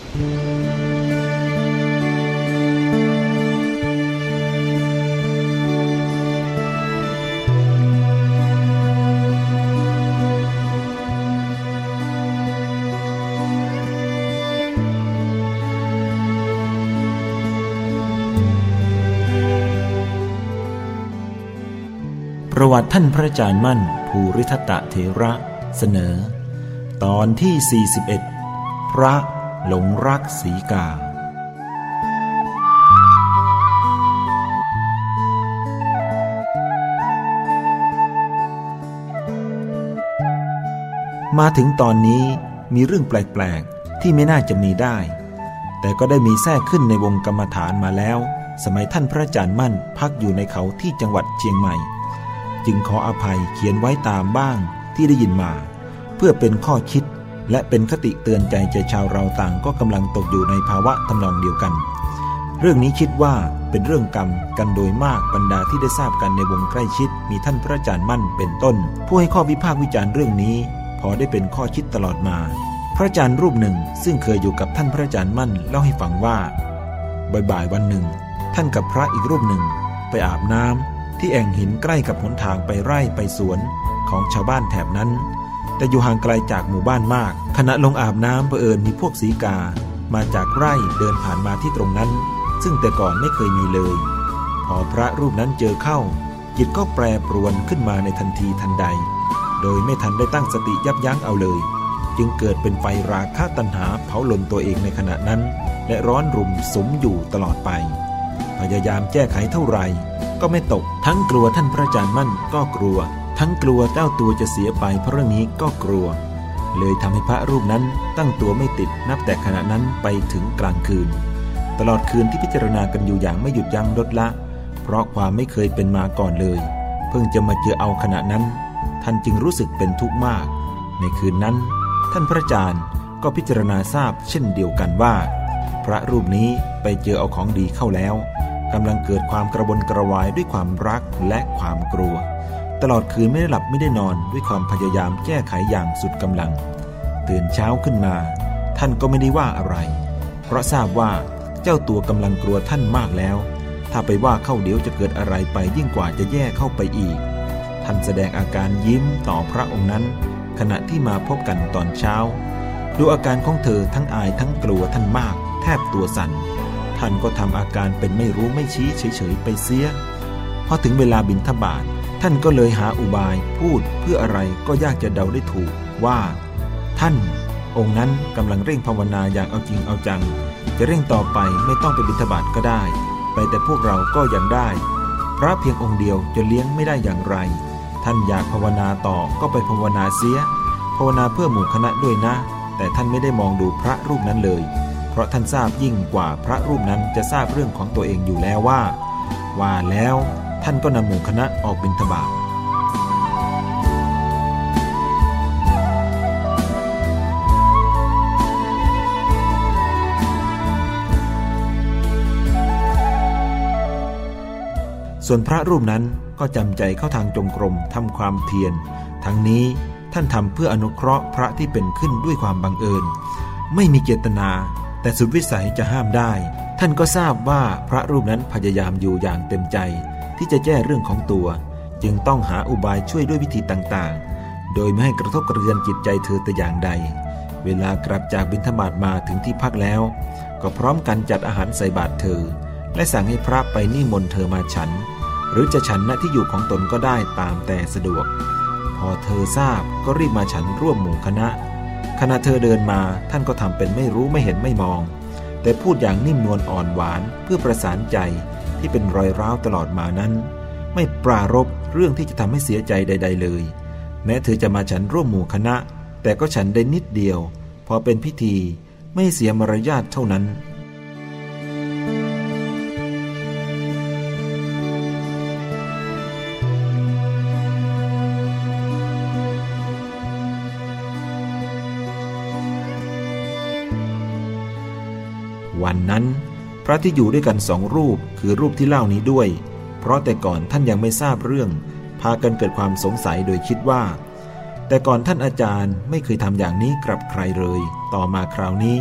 ประวัติท่านพระอาจารย์มั่นภูริทัตตเถระเสนอตอนที่41พระหลงรักสีกามาถึงตอนนี้มีเรื่องแปลกๆที่ไม่น่าจะมีได้แต่ก็ได้มีแทรกขึ้นในวงกรรมฐานมาแล้วสมัยท่านพระอาจารย์มั่นพักอยู่ในเขาที่จังหวัดเชียงใหม่จึงขออภัยเขียนไว้ตามบ้างที่ได้ยินมาเพื่อเป็นข้อคิดและเป็นคติเตือนใจชาวเราต่างก็กำลังตกอยู่ในภาวะทำนองเดียวกันเรื่องนี้คิดว่าเป็นเรื่องกรรมกันโดยมากบรรดาที่ได้ทราบกันในวงใกล้ชิดมีท่านพระอาจารย์มั่นเป็นต้นผู้ให้ข้อวิพากษ์วิจารณ์เรื่องนี้พอได้เป็นข้อคิดตลอดมาพระอาจารย์รูปหนึ่งซึ่งเคยอยู่กับท่านพระอาจารย์มั่นเล่าให้ฟังว่าบ่ายๆวันหนึ่งท่านกับพระอีกรูปหนึ่งไปอาบน้ำที่แอ่งหินใกล้กับหนทางไปไร่ไปสวนของชาวบ้านแถบนั้นแต่อยู่ห่างไกลจากหมู่บ้านมากขณะลงอาบน้ำเผอิญมีพวกสีกามาจากไร่เดินผ่านมาที่ตรงนั้นซึ่งแต่ก่อนไม่เคยมีเลยพอพระรูปนั้นเจอเข้าจิตก็แปรปรวนขึ้นมาในทันทีทันใดโดยไม่ทันได้ตั้งสติยับยั้งเอาเลยจึงเกิดเป็นไฟราคะตัณหาเผาลนตัวเองในขณะนั้นและร้อนรุ่มสุมอยู่ตลอดไปพยายามแก้ไขเท่าไหร่ก็ไม่ตกทั้งกลัวท่านพระอาจารย์มั่นก็กลัวทั้งกลัวเจ้าตัวจะเสียไปเพราะเรื่องนี้ก็กลัวเลยทำให้พระรูปนั้นตั้งตัวไม่ติดนับแต่ขณะนั้นไปถึงกลางคืนตลอดคืนที่พิจารณากันอยู่อย่างไม่หยุดยั้งลดละเพราะความไม่เคยเป็นมาก่อนเลยเพิ่งจะมาเจอเอาขณะนั้นท่านจึงรู้สึกเป็นทุกข์มากในคืนนั้นท่านพระอาจารย์ก็พิจารณาทราบเช่นเดียวกันว่าพระรูปนี้ไปเจอเอาของดีเข้าแล้วกำลังเกิดความกระวนกระวายด้วยความรักและความกลัวตลอดคืนไม่ได้หลับไม่ได้นอนด้วยความพยายามแก้ไขอย่างสุดกำลังตื่นเช้าขึ้นมาท่านก็ไม่ได้ว่าอะไรเพราะทราบว่าเจ้าตัวกำลังกลัวท่านมากแล้วถ้าไปว่าเข้าเดี๋ยวจะเกิดอะไรไปยิ่งกว่าจะแย่เข้าไปอีกท่านแสดงอาการยิ้มต่อพระองค์นั้นขณะที่มาพบกันตอนเช้าดูอาการของเธอทั้งอายทั้งกลัวท่านมากแทบตัวสั่นท่านก็ทำอาการเป็นไม่รู้ไม่ชี้เฉยๆไปเสียพอถึงเวลาบิณฑบาตท่านก็เลยหาอุบายพูดเพื่ออะไรก็ยากจะเดาได้ถูกว่าท่านองค์นั้นกำลังเร่งภาวนาอย่างเอาจริงเอาจังจะเร่งต่อไปไม่ต้องไปบิณฑบาตก็ได้ไปแต่พวกเราก็ยังได้พระเพียงองค์เดียวจะเลี้ยงไม่ได้อย่างไรท่านอยากภาวนาต่อก็ไปภาวนาเสียภาวนาเพื่อหมู่คณะด้วยนะแต่ท่านไม่ได้มองดูพระรูปนั้นเลยเพราะท่านทราบยิ่งกว่าพระรูปนั้นจะทราบเรื่องของตัวเองอยู่แล้วว่าแล้วท่านก็นำหมู่คณะออกบิณฑบาตส่วนพระรูปนั้นก็จำใจเข้าทางจงกรมทำความเพียรทั้งนี้ท่านทำเพื่ออนุเคราะห์พระที่เป็นขึ้นด้วยความบังเอิญไม่มีเจตนาแต่สุดวิสัยจะห้ามได้ท่านก็ทราบว่าพระรูปนั้นพยายามอยู่อย่างเต็มใจที่จะแก้เรื่องของตัวจึงต้องหาอุบายช่วยด้วยวิธีต่างๆโดยไม่ให้กระทบกระเทือนจิตใจเธอแต่อย่างใดเวลากลับจากบิณฑบาตมาถึงที่พักแล้วก็พร้อมกันจัดอาหารใส่บาตรเธอและสั่งให้พระไปนิมนต์เธอมาฉันหรือจะฉันณที่อยู่ของตนก็ได้ตามแต่สะดวกพอเธอทราบก็รีบมาฉันร่วมหมู่คณะขณะเธอเดินมาท่านก็ทำเป็นไม่รู้ไม่เห็นไม่มองแต่พูดอย่างนิ่มนวลอ่อนหวานเพื่อประสานใจที่เป็นรอยร้าวตลอดมานั้นไม่ปรารภเรื่องที่จะทำให้เสียใจใดๆเลยแม้เธอจะมาฉันร่วมหมู่คณะแต่ก็ฉันได้นิดเดียวพอเป็นพิธีไม่เสียมารยาทเท่านั้นวันนั้นพระที่อยู่ด้วยกัน2 รูปคือรูปที่เล่านี้ด้วยเพราะแต่ก่อนท่านยังไม่ทราบเรื่องพากันเกิดความสงสัยโดยคิดว่าแต่ก่อนท่านอาจารย์ไม่เคยทำอย่างนี้กับใครเลยต่อมาคราวนี้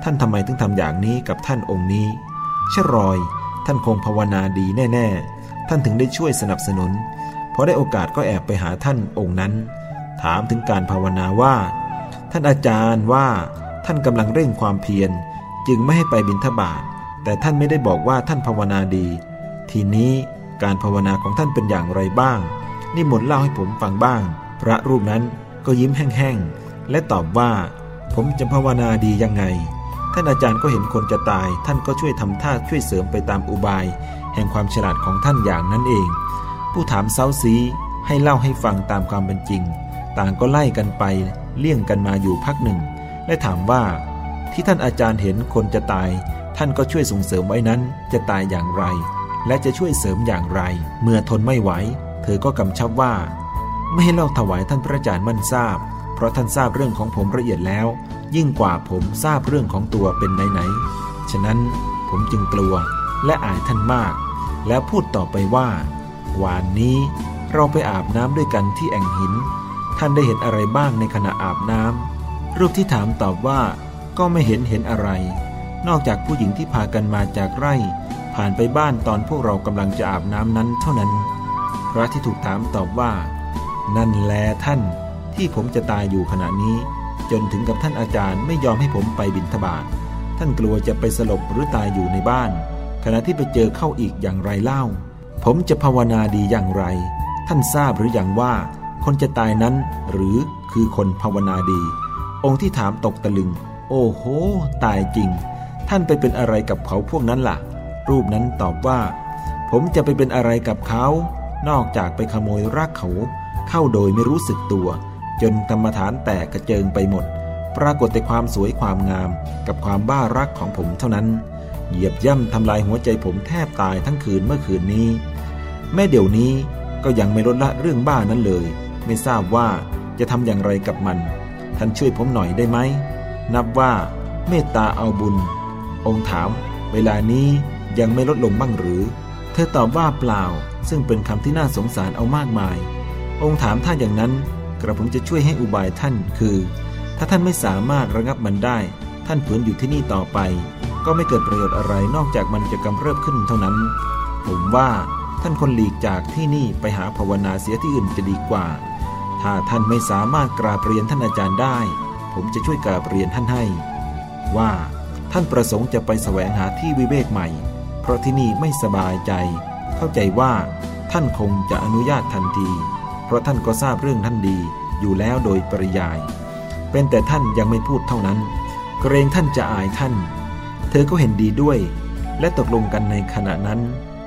ท่านทำไมถึงทำอย่างนี้กับท่านองค์นี้ชรอยท่านคงภาวนาดีแน่ๆท่านถึงได้ช่วยสนับสนุนพอได้โอกาสก็แอบไปหาท่านองค์นั้นถามถึงการภาวนาว่าท่านอาจารย์ว่าท่านกำลังเร่งความเพียรจึงไม่ให้ไปบิณฑบาตแต่ท่านไม่ได้บอกว่าท่านภาวนาดีทีนี้การภาวนาของท่านเป็นอย่างไรบ้างนิมนต์เล่าให้ผมฟังบ้างพระรูปนั้นก็ยิ้มแห้งๆและตอบว่าผมจะภาวนาดียังไงท่านอาจารย์ก็เห็นคนจะตายท่านก็ช่วยทำท่าช่วยเสริมไปตามอุบายแห่งความฉลาดของท่านอย่างนั้นเองผู้ถามเซ้าซีให้เล่าให้ฟังตามความเป็นจริงต่างก็ไล่กันไปเลี่ยงกันมาอยู่พักหนึ่งและถามว่าที่ท่านอาจารย์เห็นคนจะตายท่านก็ช่วยส่งเสริมไว้นั้นจะตายอย่างไรและจะช่วยเสริมอย่างไรเมื่อทนไม่ไหวเธอก็กำชับว่าไม่ให้เล่าถวายท่านพระอาจารย์มั่นทราบเพราะท่านทราบเรื่องของผมละเอียดแล้วยิ่งกว่าผมทราบเรื่องของตัวเป็นไหนฉะนั้นผมจึงกลัวและอายท่านมากแล้วพูดต่อไปว่าวานนี้เราไปอาบน้ำด้วยกันที่แอ่งหินท่านได้เห็นอะไรบ้างในขณะอาบน้ำรูปที่ถามตอบว่าก็ไม่เห็นอะไรนอกจากผู้หญิงที่พากันมาจากไร่ผ่านไปบ้านตอนพวกเรากำลังจะอาบน้ำนั้นเท่านั้นพระที่ถูกถามตอบว่านั่นแลท่านที่ผมจะตายอยู่ขณะนี้จนถึงกับท่านอาจารย์ไม่ยอมให้ผมไปบิณฑบาตท่านกลัวจะไปสลบหรือตายอยู่ในบ้านขณะที่ไปเจอเข้าอีกอย่างไรเล่าผมจะภาวนาดีอย่างไรท่านทราบหรือยังว่าคนจะตายนั้นหรือคือคนภาวนาดีองค์ที่ถามตกตะลึงโอ้โหตายจริงท่านไปเป็นอะไรกับเขาพวกนั้นล่ะรูปนั้นตอบว่าผมจะไปเป็นอะไรกับเขานอกจากไปขโมยรากเขาเข้าโดยไม่รู้สึกตัวจนกรรมฐานแตกกระเจิงไปหมดปรากฏแต่ความสวยความงามกับความบ้ารักของผมเท่านั้นเหยียบย่ำทำลายหัวใจผมแทบตายทั้งคืนเมื่อคืนนี้แม่เดี๋ยวนี้ก็ยังไม่ลดละเรื่องบ้านั้นเลยไม่ทราบว่าจะทำอย่างไรกับมันท่านช่วยผมหน่อยได้ไหมนับว่าเมตตาเอาบุญองค์ถามเวลานี้ยังไม่ลดลงบ้างหรือเธอตอบว่าเปล่าซึ่งเป็นคำที่น่าสงสารเอามากมายองค์ถามถ้าอย่างนั้นกระผมจะช่วยให้อุบายท่านคือถ้าท่านไม่สามารถระงับมันได้ท่านฝืนอยู่ที่นี่ต่อไปก็ไม่เกิดประโยชน์อะไรนอกจากมันจะกำเริบขึ้นเท่านั้นผมว่าท่านควรหลีกจากที่นี่ไปหาภาวนาเสียที่อื่นจะดีกว่าถ้าท่านไม่สามารถกราบเรียนท่านอาจารย์ได้ผมจะช่วยกราบเรียนท่านให้ว่าท่านประสงค์จะไปแสวงหาที่วิเวกใหม่เพราะที่นี่ไม่สบายใจเข้าใจว่าท่านคงจะอนุญาตทันทีเพราะท่านก็ทราบเรื่องท่านดีอยู่แล้วโดยปริยายเป็นแต่ท่านยังไม่พูดเท่านั้นเกรงท่านจะอายท่านเธอก็เห็นดีด้วยและตกลงกันในขณะนั้น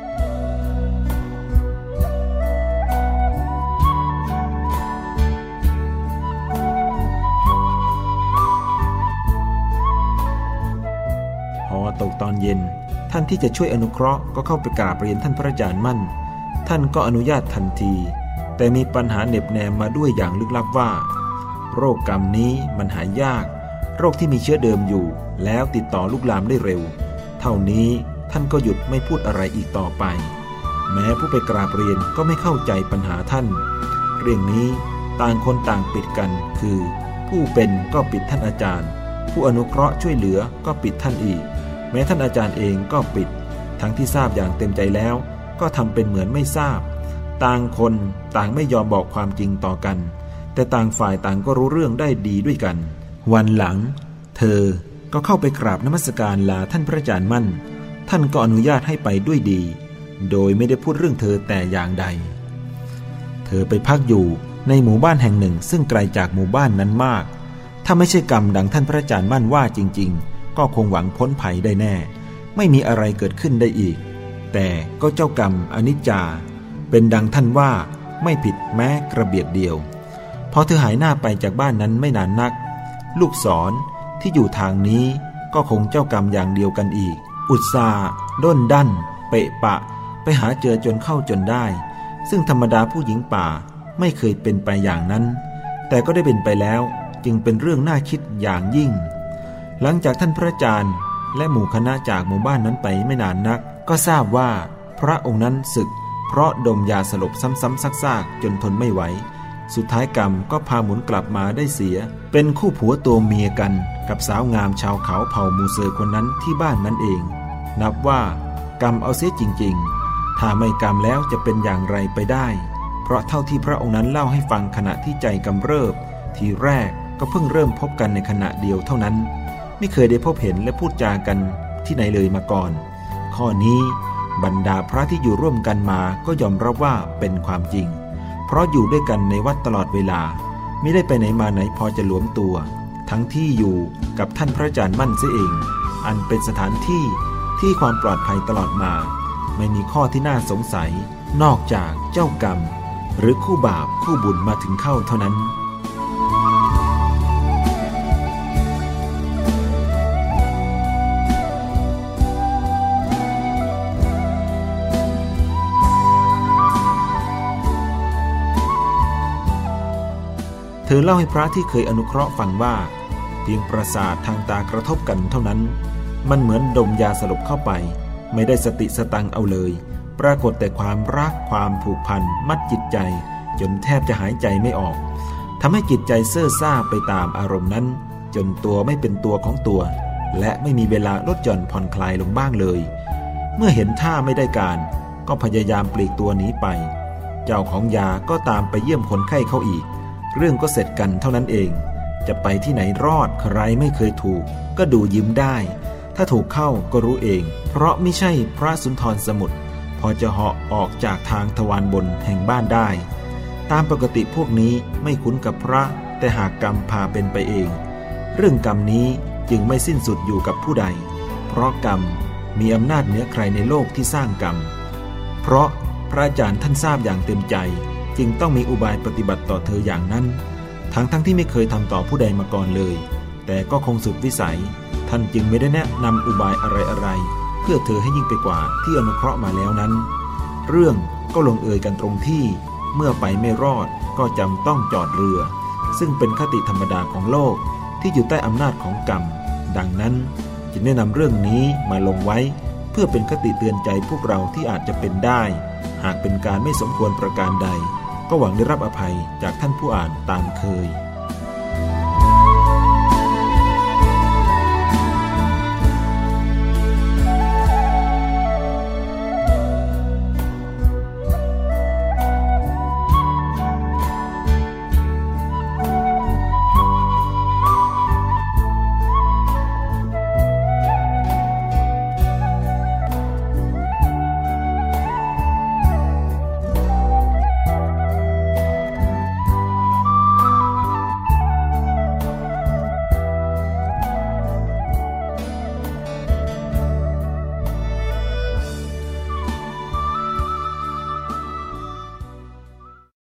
พอตกตอนเย็นท่านที่จะช่วยอนุเคราะห์ก็เข้าไปกราบเรียนท่านพระอาจารย์มั่นท่านก็อนุญาตทันทีแต่มีปัญหาเหน็บแนมมาด้วยอย่างลึกลับว่าโรคกรรมนี้มันหายยากโรคที่มีเชื้อเดิมอยู่แล้วติดต่อลุกลามได้เร็วเท่านี้ท่านก็หยุดไม่พูดอะไรอีกต่อไปแม้ผู้ไปกราบเรียนก็ไม่เข้าใจปัญหาท่านเรื่องนี้ต่างคนต่างปิดกันคือผู้เป็นก็ปิดท่านอาจารย์ผู้อนุเคราะห์ช่วยเหลือก็ปิดท่านอีกแม้ท่านอาจารย์เองก็ปิดทั้งที่ทราบอย่างเต็มใจแล้วก็ทำเป็นเหมือนไม่ทราบต่างคนต่างไม่ยอมบอกความจริงต่อกันแต่ต่างฝ่ายต่างก็รู้เรื่องได้ดีด้วยกันวันหลังเธอก็เข้าไปกราบนมัสการลาท่านพระอาจารย์มั่นท่านก็อนุญาตให้ไปด้วยดีโดยไม่ได้พูดเรื่องเธอแต่อย่างใดเธอไปพักอยู่ในหมู่บ้านแห่งหนึ่งซึ่งไกลจากหมู่บ้านนั้นมากถ้าไม่ใช่กรรมดังท่านพระอาจารย์มั่นว่าจริงๆก็คงหวังพ้นภัยได้แน่ไม่มีอะไรเกิดขึ้นได้อีกแต่ก็เจ้ากรรมอนิจจาเป็นดังท่านว่าไม่ผิดแม้กระเบียดเดียวพอเธอหายหน้าไปจากบ้านนั้นไม่นานนักลูกศรที่อยู่ทางนี้ก็คงเจ้ากรรมอย่างเดียวกันอีกอุตส่าห์ด้นดั้นเปะปะไปหาเจอจนเข้าจนได้ซึ่งธรรมดาผู้หญิงป่าไม่เคยเป็นไปอย่างนั้นแต่ก็ได้เป็นไปแล้วจึงเป็นเรื่องน่าคิดอย่างยิ่งหลังจากท่านพระอาจารย์และหมู่คณะจากหมู่บ้านนั้นไปไม่นานนักก็ทราบว่าพระองค์นั้นสึกเพราะดมยาสลบซ้ำๆซากๆจนทนไม่ไหวสุดท้ายกรรมก็พาหมุนกลับมาได้เสียเป็นคู่ผัวตัวเมียกันกับสาวงามชาวเขาเผ่ามูเซอร์คนนั้นที่บ้านนั่นเองนับว่ากรรมเอาเสียจริงๆถ้าไม่กรรมแล้วจะเป็นอย่างไรไปได้เพราะเท่าที่พระองค์นั้นเล่าให้ฟังขณะที่ใจกำเริบทีแรกก็เพิ่งเริ่มพบกันในขณะเดียวเท่านั้นไม่เคยได้พบเห็นและพูดจากันที่ไหนเลยมาก่อนข้อนี้บรรดาพระที่อยู่ร่วมกันมาก็ยอมรับว่าเป็นความจริงเพราะอยู่ด้วยกันในวัดตลอดเวลาไม่ได้ไปไหนมาไหนพอจะหลวมตัวทั้งที่อยู่กับท่านพระอาจารย์มั่นเสียเองอันเป็นสถานที่ความปลอดภัยตลอดมาไม่มีข้อที่น่าสงสัยนอกจากเจ้ากรรมหรือคู่บาปคู่บุญมาถึงเข้าเท่านั้นเธอเล่าให้พระที่เคยอนุเคราะห์ฟังว่าเพียงประสาททางตากระทบกันเท่านั้นมันเหมือนดมยาสลบเข้าไปไม่ได้สติสตังเอาเลยปรากฏแต่ความรักความผูกพันมัดจิตใจจนแทบจะหายใจไม่ออกทำให้จิตใจเซ่อซ่าไปตามอารมณ์นั้นจนตัวไม่เป็นตัวของตัวและไม่มีเวลาลดหย่อนผ่อนคลายลงบ้างเลยเมื่อเห็นท่าไม่ได้การก็พยายามปลีกตัวหนีไปเจ้าของยาก็ตามไปเยี่ยมคนไข้เขาอีกเรื่องก็เสร็จกันเท่านั้นเองจะไปที่ไหนรอดใครไม่เคยถูกก็ดูยิ้มได้ถ้าถูกเข้าก็รู้เองเพราะไม่ใช่พระสุนทรสมุทรพอจะเหาะออกจากทางทวารบนแห่งบ้านได้ตามปกติพวกนี้ไม่คุ้นกับพระแต่หากกรรมพาเป็นไปเองเรื่องกรรมนี้จึงไม่สิ้นสุดอยู่กับผู้ใดเพราะกรรมมีอำนาจเหนือใครในโลกที่สร้างกรรมเพราะพระอาจารย์ท่านทราบอย่างเต็มใจจึงต้องมีอุบายปฏิบัติต่อเธออย่างนั้นทั้งที่ไม่เคยทำต่อผู้ใดมาก่อนเลยแต่ก็คงสุดวิสัยท่านจึงไม่ได้แนะนำอุบายอะไรเพื่อเธอให้ยิ่งไปกว่าที่อนุเคราะห์มาแล้วนั้นเรื่องก็ลงเอยกันตรงที่เมื่อไปไม่รอดก็จำต้องจอดเรือซึ่งเป็นคติธรรมดาของโลกที่อยู่ใต้อำนาจของกรรมดังนั้นจึงได้นำเรื่องนี้มาลงไว้เพื่อเป็นคติเตือนใจพวกเราที่อาจจะเป็นได้หากเป็นการไม่สมควรประการใดก็หวังได้รับอภัยจากท่านผู้อ่านตามเคย